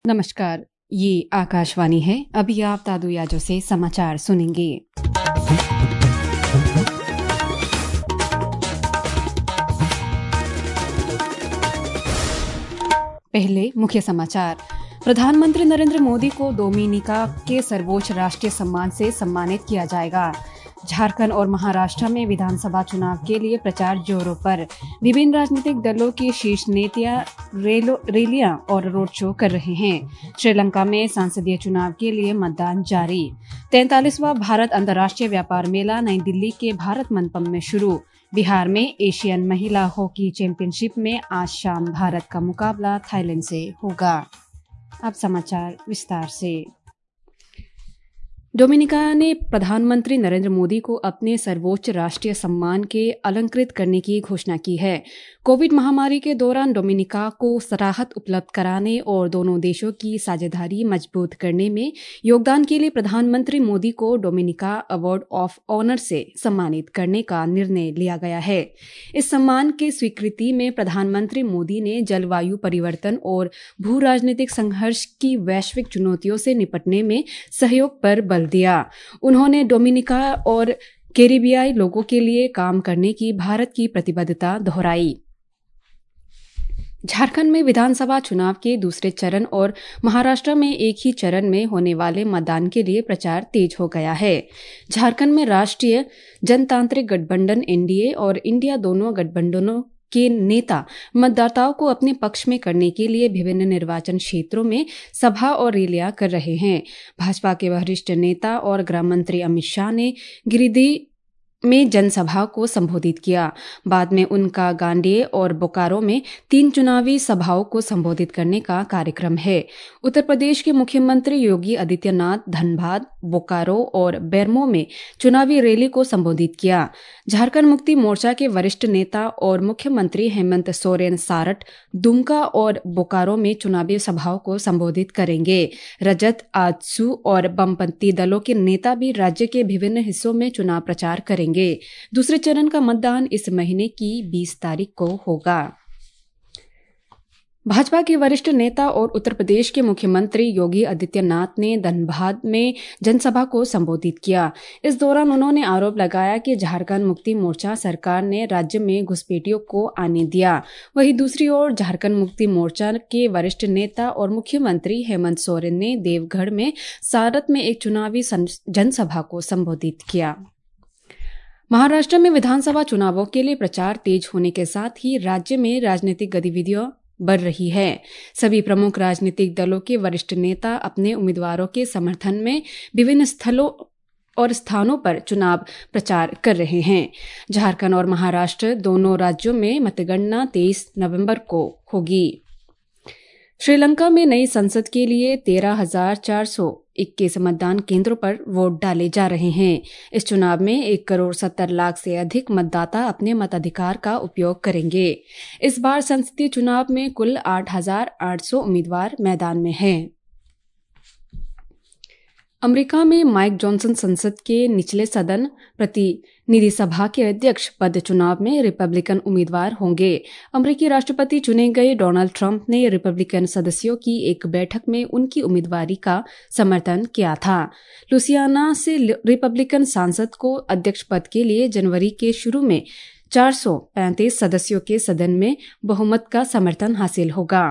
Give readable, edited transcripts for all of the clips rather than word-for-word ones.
नमस्कार, ये आकाशवाणी है। अभी आप दादू याजो से समाचार सुनेंगे। पहले मुख्य समाचार। प्रधानमंत्री नरेंद्र मोदी को डोमिनिका के सर्वोच्च राष्ट्रीय सम्मान से सम्मानित किया जाएगा। झारखंड और महाराष्ट्र में विधानसभा चुनाव के लिए प्रचार जोरों पर। विभिन्न राजनीतिक दलों के शीर्ष नेता रैलियां और रोड शो कर रहे हैं। श्रीलंका में संसदीय चुनाव के लिए मतदान जारी। 43वां भारत अंतर्राष्ट्रीय व्यापार मेला नई दिल्ली के भारत मंडपम में शुरू। बिहार में एशियन महिला हॉकी चैंपियनशिप में आज शाम भारत का मुकाबला थाईलैंड से होगा। अब समाचार विस्तार से। डोमिनिका ने प्रधानमंत्री नरेंद्र मोदी को अपने सर्वोच्च राष्ट्रीय सम्मान के अलंकृत करने की घोषणा की है। कोविड महामारी के दौरान डोमिनिका को राहत उपलब्ध कराने और दोनों देशों की साझेदारी मजबूत करने में योगदान के लिए प्रधानमंत्री मोदी को डोमिनिका अवार्ड ऑफ ऑनर से सम्मानित करने का निर्णय लिया गया है। इस सम्मान की स्वीकृति में प्रधानमंत्री मोदी ने जलवायु परिवर्तन और भू राजनीतिक संघर्ष की वैश्विक चुनौतियों से निपटने में सहयोग पर बल दिया। उन्होंने डोमिनिका और कैरिबियाई लोगों के लिए काम करने की भारत की प्रतिबद्धता दोहराई। झारखंड में विधानसभा चुनाव के दूसरे चरण और महाराष्ट्र में एक ही चरण में होने वाले मतदान के लिए प्रचार तेज हो गया है। झारखंड में राष्ट्रीय जनतांत्रिक गठबंधन एनडीए और इंडिया दोनों गठबंधनों के नेता मतदाताओं को अपने पक्ष में करने के लिए विभिन्न निर्वाचन क्षेत्रों में सभा और रैलियां कर रहे हैं। भाजपा के वरिष्ठ नेता और गृह मंत्री अमित शाह ने गिरिडीह में जनसभा को संबोधित किया। बाद में उनका गांडेय और बोकारो में 3 चुनावी सभाओं को संबोधित करने का कार्यक्रम है। उत्तर प्रदेश के मुख्यमंत्री योगी आदित्यनाथ धनबाद, बोकारो और बेरमो में चुनावी रैली को संबोधित किया। झारखंड मुक्ति मोर्चा के वरिष्ठ नेता और मुख्यमंत्री हेमंत सोरेन सारठ, दुमका और बोकारो में चुनावी सभाओं को संबोधित करेंगे। रजत, आजसू और वामपंथी दलों के नेता भी राज्य के विभिन्न हिस्सों में चुनाव प्रचार करेंगे। दूसरे चरण का मतदान इस महीने की 20 तारीख को होगा। भाजपा के वरिष्ठ नेता और उत्तर प्रदेश के मुख्यमंत्री योगी आदित्यनाथ ने धनबाद में जनसभा को संबोधित किया। इस दौरान उन्होंने आरोप लगाया कि झारखंड मुक्ति मोर्चा सरकार ने राज्य में घुसपैठियों को आने दिया। वहीं दूसरी ओर झारखंड मुक्ति मोर्चा के वरिष्ठ नेता और मुख्यमंत्री हेमंत सोरेन ने देवगढ़ में सारथ में एक चुनावी जनसभा को संबोधित किया। महाराष्ट्र में विधानसभा चुनावों के लिए प्रचार तेज होने के साथ ही राज्य में राजनीतिक गतिविधियां बढ़ रही है। सभी प्रमुख राजनीतिक दलों के वरिष्ठ नेता अपने उम्मीदवारों के समर्थन में विभिन्न स्थलों और स्थानों पर चुनाव प्रचार कर रहे हैं। झारखंड और महाराष्ट्र दोनों राज्यों में मतगणना 23 नवंबर को होगी। श्रीलंका में नई संसद के लिए 13,421 मतदान केंद्रों पर वोट डाले जा रहे हैं। इस चुनाव में 1,70,00,000 से अधिक मतदाता अपने मताधिकार का उपयोग करेंगे। इस बार संसदीय चुनाव में कुल 8,800 उम्मीदवार मैदान में हैं। अमेरिका में माइक जॉनसन संसद के निचले सदन प्रतिनिधि सभा के अध्यक्ष पद चुनाव में रिपब्लिकन उम्मीदवार होंगे। अमेरिकी राष्ट्रपति चुने गए डोनाल्ड ट्रंप ने रिपब्लिकन सदस्यों की एक बैठक में उनकी उम्मीदवारी का समर्थन किया था। लुसियाना से रिपब्लिकन सांसद को अध्यक्ष पद के लिए जनवरी के शुरू में 435 सदस्यों के सदन में बहुमत का समर्थन हासिल होगा।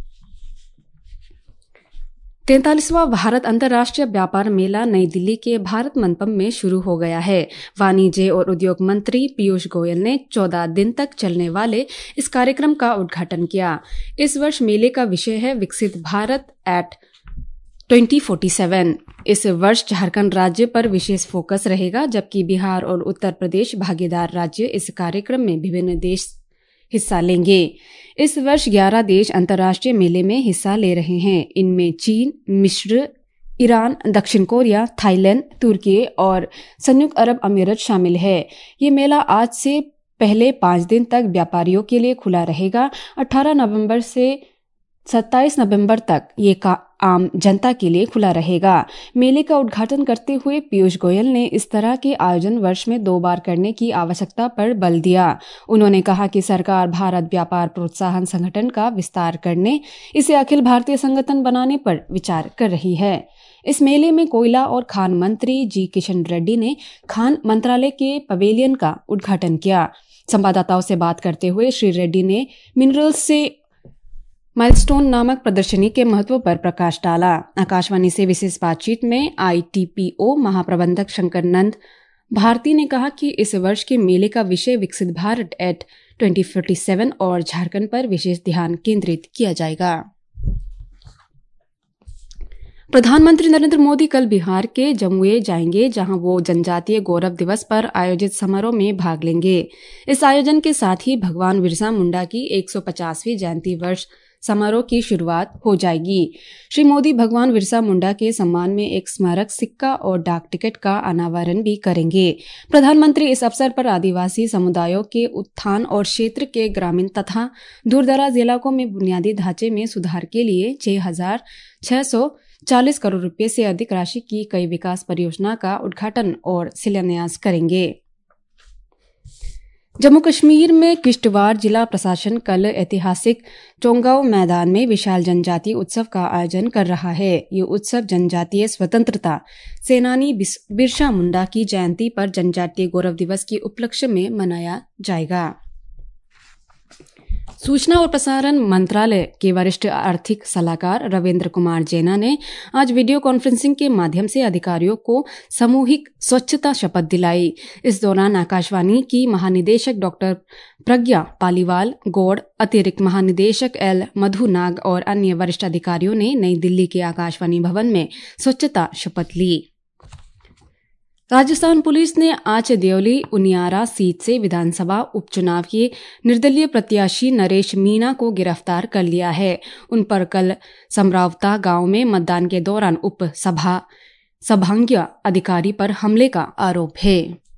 43वां भारत अंतर्राष्ट्रीय व्यापार मेला नई दिल्ली के भारत मंडपम में शुरू हो गया है। वाणिज्य और उद्योग मंत्री पीयूष गोयल ने 14 दिन तक चलने वाले इस कार्यक्रम का उद्घाटन किया। इस वर्ष मेले का विषय है विकसित भारत एट 2047। इस वर्ष झारखंड राज्य पर विशेष फोकस रहेगा, जबकि बिहार और उत्तर प्रदेश भागीदार राज्य इस कार्यक्रम में विभिन्न देश हिस्सा लेंगे। इस वर्ष 11 देश अंतर्राष्ट्रीय मेले में हिस्सा ले रहे हैं। इनमें चीन, मिस्र, ईरान, दक्षिण कोरिया, थाईलैंड, तुर्की और संयुक्त अरब अमीरात शामिल है। ये मेला आज से पहले 5 दिन तक व्यापारियों के लिए खुला रहेगा। 18 नवंबर से 27 नवंबर तक ये आम जनता के लिए खुला रहेगा। मेले का उद्घाटन करते हुए पीयूष गोयल ने इस तरह के आयोजन वर्ष में 2 बार करने की आवश्यकता पर बल दिया। उन्होंने कहा कि सरकार भारत व्यापार प्रोत्साहन संगठन का विस्तार करने, इसे अखिल भारतीय संगठन बनाने पर विचार कर रही है। इस मेले में कोयला और खान मंत्री जी किशन रेड्डी ने खान मंत्रालय के पवेलियन का उद्घाटन किया। संवाददाताओं से बात करते हुए श्री रेड्डी ने मिनरल्स से माइलस्टोन नामक प्रदर्शनी के महत्व पर प्रकाश डाला। आकाशवाणी से विशेष बातचीत में ITPO महाप्रबंधक शंकर नंद भारती ने कहा कि इस वर्ष के मेले का विषय विकसित भारत एट 2047 और झारखंड पर विशेष ध्यान केंद्रित किया जाएगा। प्रधानमंत्री नरेंद्र मोदी कल बिहार के जमुई जाएंगे, जहां वो जनजातीय गौरव दिवस पर आयोजित समारोह में भाग लेंगे। इस आयोजन के साथ ही भगवान बिरसा मुंडा की 150वीं जयंती वर्ष समारोह की शुरुआत हो जाएगी। श्री मोदी भगवान बिरसा मुंडा के सम्मान में एक स्मारक सिक्का और डाक टिकट का अनावरण भी करेंगे। प्रधानमंत्री इस अवसर पर आदिवासी समुदायों के उत्थान और क्षेत्र के ग्रामीण तथा दूरदराज इलाकों में बुनियादी ढांचे में सुधार के लिए 6,640 करोड़ रुपए से अधिक राशि की कई विकास परियोजना का उद्घाटन और शिलान्यास करेंगे। जम्मू कश्मीर में किश्तवाड़ जिला प्रशासन कल ऐतिहासिक चोंगाव मैदान में विशाल जनजातीय उत्सव का आयोजन कर रहा है। ये उत्सव जनजातीय स्वतंत्रता सेनानी बिरसा मुंडा की जयंती पर जनजातीय गौरव दिवस के उपलक्ष्य में मनाया जाएगा। सूचना और प्रसारण मंत्रालय के वरिष्ठ आर्थिक सलाहकार रविंद्र कुमार जैना ने आज वीडियो कॉन्फ्रेंसिंग के माध्यम से अधिकारियों को सामूहिक स्वच्छता शपथ दिलाई। इस दौरान आकाशवाणी की महानिदेशक डॉक्टर प्रज्ञा पालीवाल गौड़, अतिरिक्त महानिदेशक एल मधु नाग और अन्य वरिष्ठ अधिकारियों ने नई दिल्ली के आकाशवाणी भवन में स्वच्छता शपथ ली। राजस्थान पुलिस ने आज देवली उनियारा सीट से विधानसभा उपचुनाव के निर्दलीय प्रत्याशी नरेश मीणा को गिरफ्तार कर लिया है। उन पर कल समरावता गांव में मतदान के दौरान उप सभांग्य अधिकारी पर हमले का आरोप है।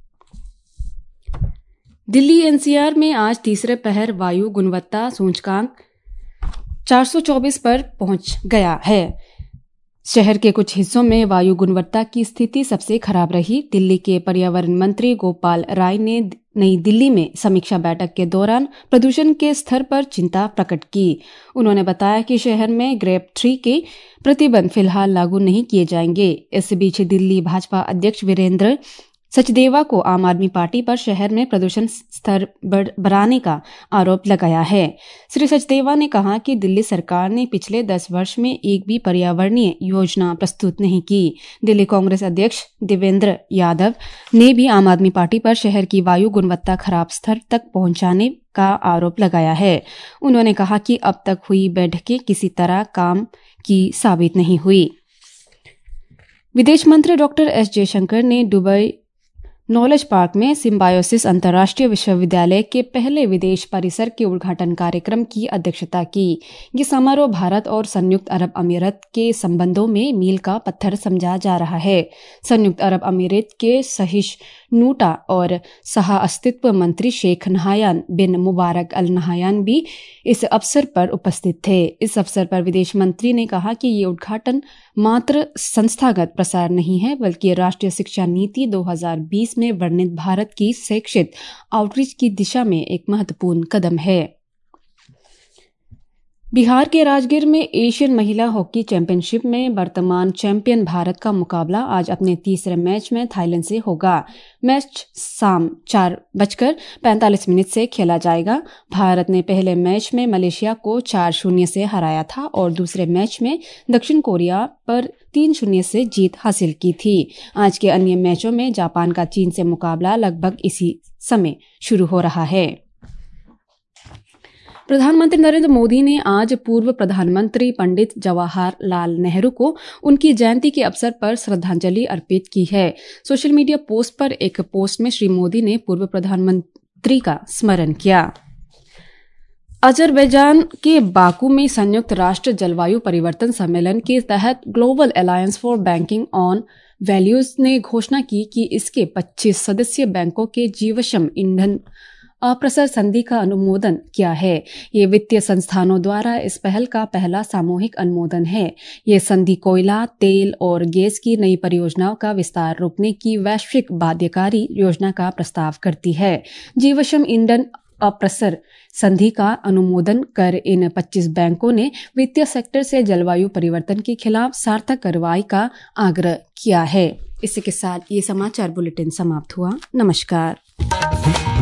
दिल्ली NCR में आज तीसरे पहर वायु गुणवत्ता सूचकांक 424 पर पहुंच गया है। शहर के कुछ हिस्सों में वायु गुणवत्ता की स्थिति सबसे खराब रही। दिल्ली के पर्यावरण मंत्री गोपाल राय ने नई दिल्ली में समीक्षा बैठक के दौरान प्रदूषण के स्तर पर चिंता प्रकट की। उन्होंने बताया कि शहर में ग्रेप 3 के प्रतिबंध फिलहाल लागू नहीं किए जाएंगे। इस बीच दिल्ली भाजपा अध्यक्ष वीरेंद्र सचदेवा को आम आदमी पार्टी पर शहर में प्रदूषण स्तर बढ़ाने का आरोप लगाया है। श्री सचदेवा ने कहा कि दिल्ली सरकार ने पिछले 10 वर्ष में एक भी पर्यावरणीय योजना प्रस्तुत नहीं की। दिल्ली कांग्रेस अध्यक्ष देवेंद्र यादव ने भी आम आदमी पार्टी पर शहर की वायु गुणवत्ता खराब स्तर तक पहुंचाने का आरोप लगाया है। उन्होंने कहा कि अब तक हुई बैठकें किसी तरह काम की साबित नहीं हुई। विदेश मंत्री डॉक्टर एस जयशंकर ने दुबई नॉलेज पार्क में सिम्बायोसिस अंतर्राष्ट्रीय विश्वविद्यालय के पहले विदेश परिसर के उद्घाटन कार्यक्रम की अध्यक्षता की। ये समारोह भारत और संयुक्त अरब अमीरात के संबंधों में मील का पत्थर समझा जा रहा है। संयुक्त अरब अमीरात के सहिष्णुता और सह अस्तित्व मंत्री शेख नहायान बिन मुबारक अल नहायान भी इस अवसर पर उपस्थित थे। इस अवसर पर विदेश मंत्री ने कहा कि ये उद्घाटन मात्र संस्थागत प्रसार नहीं है, बल्कि राष्ट्रीय शिक्षा नीति 2020 में वर्णित भारत की शैक्षिक आउटरीच की दिशा में एक महत्वपूर्ण कदम है। बिहार के राजगीर में एशियन महिला हॉकी चैंपियनशिप में वर्तमान चैंपियन भारत का मुकाबला आज अपने तीसरे मैच में थाईलैंड से होगा। मैच शाम 4:45 से खेला जाएगा। भारत ने पहले मैच में मलेशिया को 4-0 से हराया था और दूसरे मैच में दक्षिण कोरिया पर 3-0 से जीत हासिल की थी। आज के अन्य मैचों में जापान का चीन से मुकाबला लगभग इसी समय शुरू हो रहा है। प्रधानमंत्री नरेंद्र मोदी ने आज पूर्व प्रधानमंत्री पंडित जवाहरलाल नेहरू को उनकी जयंती के अवसर पर श्रद्धांजलि अर्पित की है। सोशल मीडिया पोस्ट पर एक पोस्ट में श्री मोदी ने पूर्व प्रधानमंत्री का स्मरण किया। अजरबैजान के बाकू में संयुक्त राष्ट्र जलवायु परिवर्तन सम्मेलन के तहत global alliance for banking on values ने घोषणा की कि इसके 25 सदस्य बैंकों के जीवाश्म ईंधन अप्रसर संधि का अनुमोदन किया है। ये वित्तीय संस्थानों द्वारा इस पहल का पहला सामूहिक अनुमोदन है। ये संधि कोयला, तेल और गैस की नई परियोजनाओं का विस्तार रोकने की वैश्विक बाध्यकारी योजना का प्रस्ताव करती है। जीवाश्म ईंधन अप्रसर संधि का अनुमोदन कर इन 25 बैंकों ने वित्तीय सेक्टर से जलवायु परिवर्तन के खिलाफ सार्थक कार्रवाई का आग्रह किया है। इसी के साथ ये समाचार बुलेटिन समाप्त हुआ। नमस्कार।